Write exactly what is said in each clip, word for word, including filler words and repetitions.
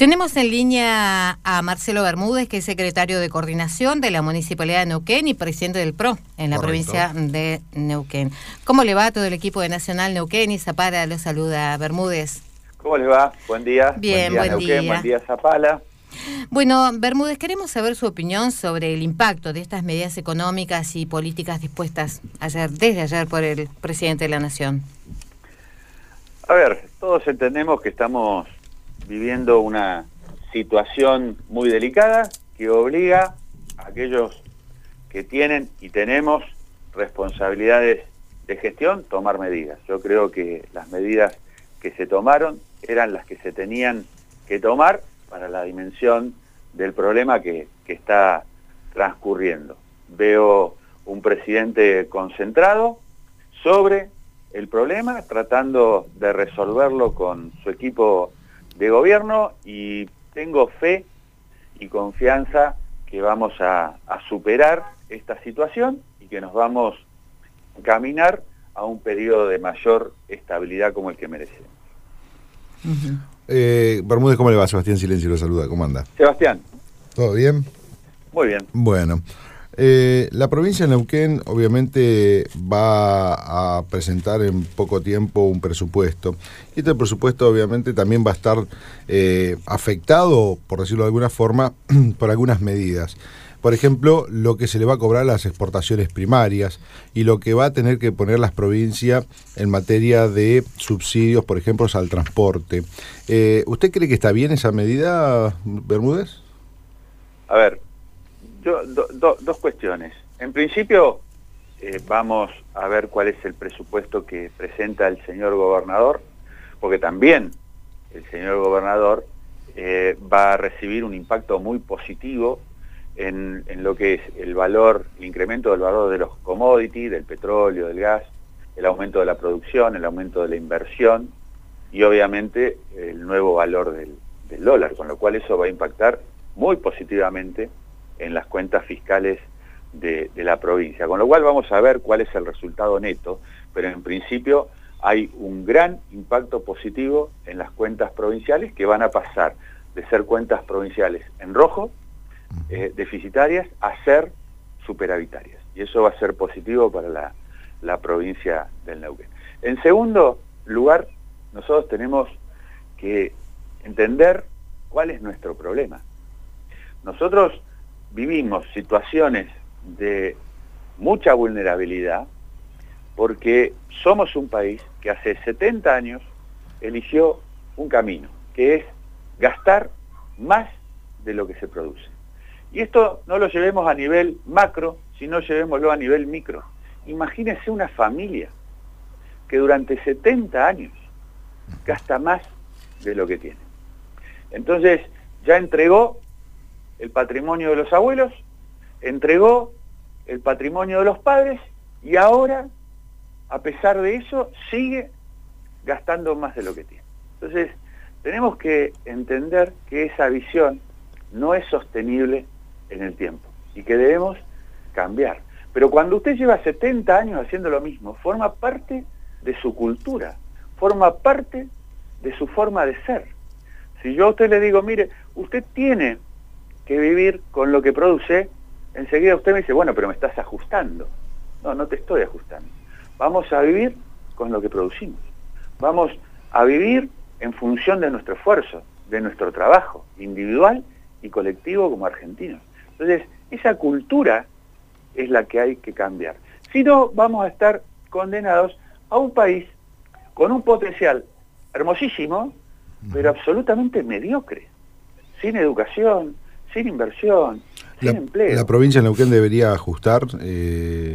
Tenemos en línea a Marcelo Bermúdez, que es secretario de Coordinación de la Municipalidad de Neuquén y presidente del P R O en la Correcto. provincia de Neuquén. ¿Cómo le va a todo el equipo de Nacional Neuquén? Y Zapala lo saluda, Bermúdez. ¿Cómo les va? Buen día. Bien, buen día, buen Neuquén, día. Buen día, Zapala. Bueno, Bermúdez, queremos saber su opinión sobre el impacto de estas medidas económicas y políticas dispuestas ayer, desde ayer por el presidente de la Nación. A ver, todos entendemos que estamos viviendo una situación muy delicada que obliga a aquellos que tienen y tenemos responsabilidades de gestión tomar medidas. Yo creo que las medidas que se tomaron eran las que se tenían que tomar para la dimensión del problema que, que está transcurriendo. Veo un presidente concentrado sobre el problema, tratando de resolverlo con su equipo de gobierno, y tengo fe y confianza que vamos a, a superar esta situación y que nos vamos a caminar a un periodo de mayor estabilidad como el que merecemos. Uh-huh. eh, Bermúdez, ¿cómo le va? Sebastián Silencio lo saluda, ¿cómo anda? Sebastián. ¿Todo bien? Muy bien. Bueno, eh, la provincia de Neuquén obviamente va a presentar en poco tiempo un presupuesto, y este presupuesto obviamente también va a estar eh, afectado, por decirlo de alguna forma, por algunas medidas. Por ejemplo, lo que se le va a cobrar a las exportaciones primarias y lo que va a tener que poner las provincias en materia de subsidios, por ejemplo, al transporte. Eh, ¿Usted cree que está bien esa medida, Bermúdez? A ver, yo, do, do, dos cuestiones. En principio, eh, vamos a ver cuál es el presupuesto que presenta el señor gobernador, porque también el señor gobernador eh, va a recibir un impacto muy positivo En, en lo que es el valor, el incremento del valor de los commodities, del petróleo, del gas, el aumento de la producción, el aumento de la inversión y obviamente el nuevo valor del, del dólar, con lo cual eso va a impactar muy positivamente en las cuentas fiscales de, de la provincia, con lo cual vamos a ver cuál es el resultado neto, pero en principio hay un gran impacto positivo en las cuentas provinciales, que van a pasar de ser cuentas provinciales en rojo, Eh, deficitarias, a ser superavitarias, y eso va a ser positivo para la, la provincia del Neuquén. En segundo lugar, nosotros tenemos que entender cuál es nuestro problema. Nosotros vivimos situaciones de mucha vulnerabilidad porque somos un país que hace setenta años eligió un camino, que es gastar más de lo que se produce. Y esto no lo llevemos a nivel macro, sino llevémoslo a nivel micro. Imagínense una familia que durante setenta años gasta más de lo que tiene. Entonces, ya entregó el patrimonio de los abuelos, entregó el patrimonio de los padres, y ahora, a pesar de eso, sigue gastando más de lo que tiene. Entonces, tenemos que entender que esa visión no es sostenible en el tiempo y que debemos cambiar. Pero cuando usted lleva setenta años haciendo lo mismo, forma parte de su cultura, forma parte de su forma de ser. Si yo a usted le digo, mire, usted tiene que vivir con lo que produce, enseguida usted me dice, bueno, pero me estás ajustando. No, no te estoy ajustando. Vamos a vivir con lo que producimos. Vamos a vivir en función de nuestro esfuerzo, de nuestro trabajo individual y colectivo como argentinos. Entonces, esa cultura es la que hay que cambiar. Si no, vamos a estar condenados a un país con un potencial hermosísimo, pero absolutamente mediocre, sin educación, sin inversión, la, sin empleo. ¿La provincia de Neuquén debería ajustar, eh,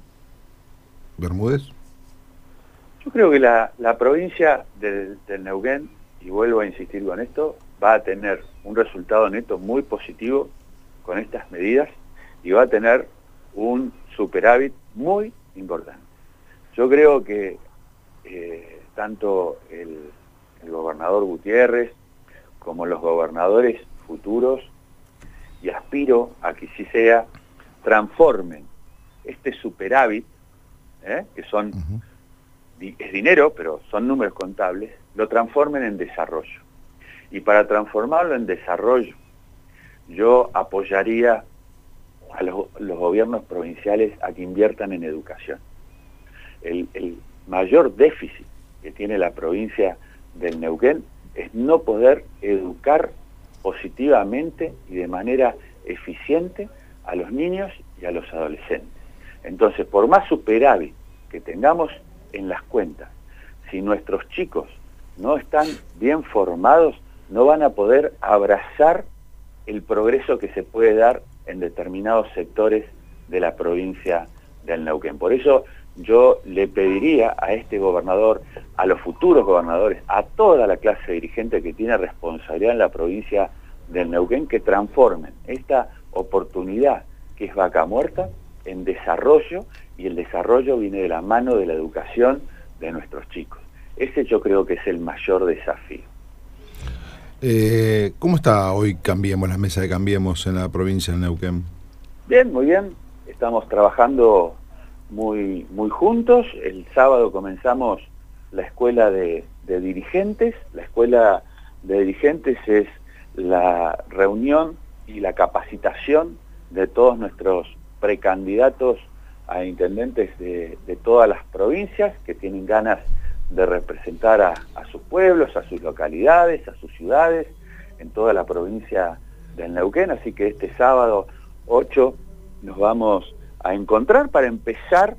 Bermúdez? Yo creo que la, la provincia del, del Neuquén, y vuelvo a insistir con esto, va a tener un resultado neto muy positivo con estas medidas y va a tener un superávit muy importante. Yo creo que eh, tanto el, el gobernador Gutiérrez como los gobernadores futuros, y aspiro a que sí sea, transformen este superávit, ¿eh? que son uh-huh. es dinero, pero son números contables, lo transformen en desarrollo. y para transformarlo en desarrollo, yo apoyaría a los, los gobiernos provinciales a que inviertan en educación. El, el mayor déficit que tiene la provincia del Neuquén es no poder educar positivamente y de manera eficiente a los niños y a los adolescentes. Entonces, por más superávit que tengamos en las cuentas, si nuestros chicos no están bien formados, no van a poder abrazar el progreso que se puede dar en determinados sectores de la provincia del Neuquén. Por eso yo le pediría a este gobernador, a los futuros gobernadores, a toda la clase dirigente que tiene responsabilidad en la provincia del Neuquén, que transformen esta oportunidad que es Vaca Muerta en desarrollo, y el desarrollo viene de la mano de la educación de nuestros chicos. Ese yo creo que es el mayor desafío. Eh, ¿Cómo está hoy Cambiemos, la mesa de Cambiemos en la provincia de Neuquén? Bien, muy bien. Estamos trabajando muy, muy juntos. El sábado comenzamos la escuela de, de dirigentes. La escuela de dirigentes es la reunión y la capacitación de todos nuestros precandidatos a intendentes de, de todas las provincias que tienen ganas de representar a, a sus pueblos, a sus localidades, a sus ciudades, en toda la provincia del Neuquén. Así que este sábado ocho nos vamos a encontrar para empezar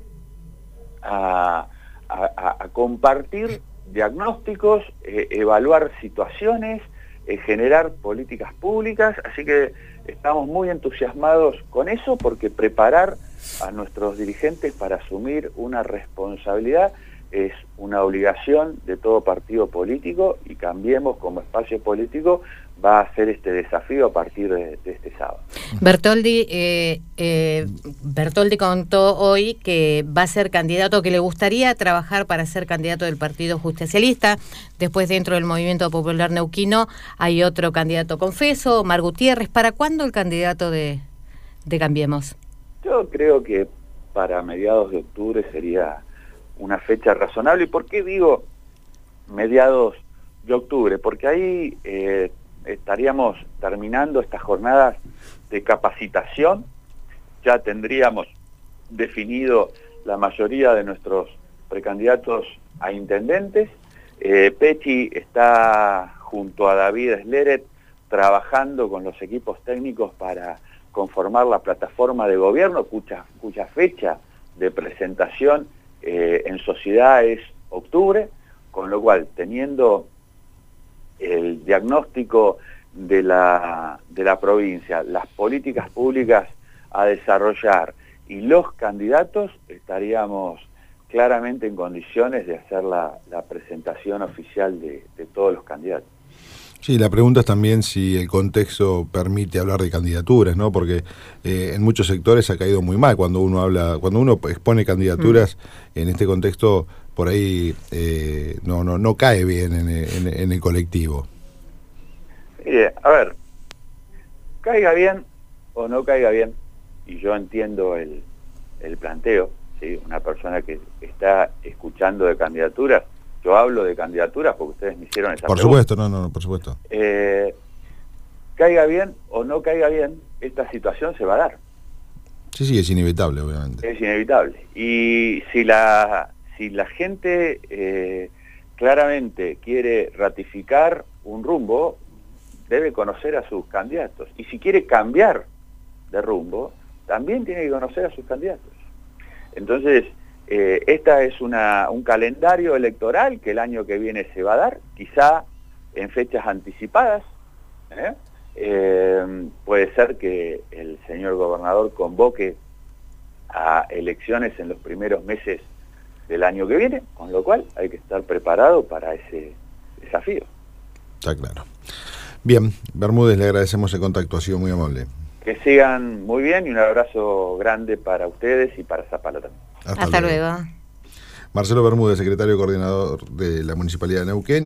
a, a, a compartir diagnósticos, eh, evaluar situaciones, eh, generar políticas públicas. Así que estamos muy entusiasmados con eso, porque preparar a nuestros dirigentes para asumir una responsabilidad es una obligación de todo partido político, y Cambiemos como espacio político va a hacer este desafío a partir de, de este sábado. Bertoldi, eh, eh, Bertoldi contó hoy que va a ser candidato, que le gustaría trabajar para ser candidato del Partido Justicialista. Después, dentro del Movimiento Popular Neuquino, hay otro candidato confeso, Omar Gutiérrez. ¿Para cuándo el candidato de, de Cambiemos? Yo creo que para mediados de octubre sería una fecha razonable. ¿Y por qué digo mediados de octubre? Porque ahí eh, estaríamos terminando estas jornadas de capacitación, ya tendríamos definido la mayoría de nuestros precandidatos a intendentes. eh, Pechi está junto a David Sleret trabajando con los equipos técnicos para conformar la plataforma de gobierno, cuya, cuya fecha de presentación Eh, en sociedad es octubre, con lo cual, teniendo el diagnóstico de la, de la provincia, las políticas públicas a desarrollar y los candidatos, estaríamos claramente en condiciones de hacer la, la presentación oficial de, de todos los candidatos. Sí, la pregunta es también si el contexto permite hablar de candidaturas, ¿no? Porque eh, en muchos sectores ha caído muy mal cuando uno habla, cuando uno expone candidaturas mm. en este contexto, por ahí eh, no, no, no cae bien en, en, en el colectivo. Mire, a ver, caiga bien o no caiga bien, y yo entiendo el, el planteo, ¿sí? Una persona que está escuchando de candidaturas, yo hablo de candidaturas porque ustedes me hicieron esa Por pregunta. supuesto, no, no, por supuesto. Eh, caiga bien o no caiga bien, esta situación se va a dar. Sí, sí, es inevitable, obviamente. Es inevitable. Y si la, si la gente eh, claramente quiere ratificar un rumbo, debe conocer a sus candidatos. Y si quiere cambiar de rumbo, también tiene que conocer a sus candidatos. Entonces, Eh, esta es una, un calendario electoral que el año que viene se va a dar, quizá en fechas anticipadas. ¿eh? Eh, puede ser que el señor gobernador convoque a elecciones en los primeros meses del año que viene, con lo cual hay que estar preparado para ese desafío. Está claro. Bien, Bermúdez, le agradecemos el contacto, ha sido muy amable. Que sigan muy bien, y un abrazo grande para ustedes y para Zapala también. Hasta, Hasta luego. luego. Marcelo Bermúdez, secretario coordinador de la Municipalidad de Neuquén.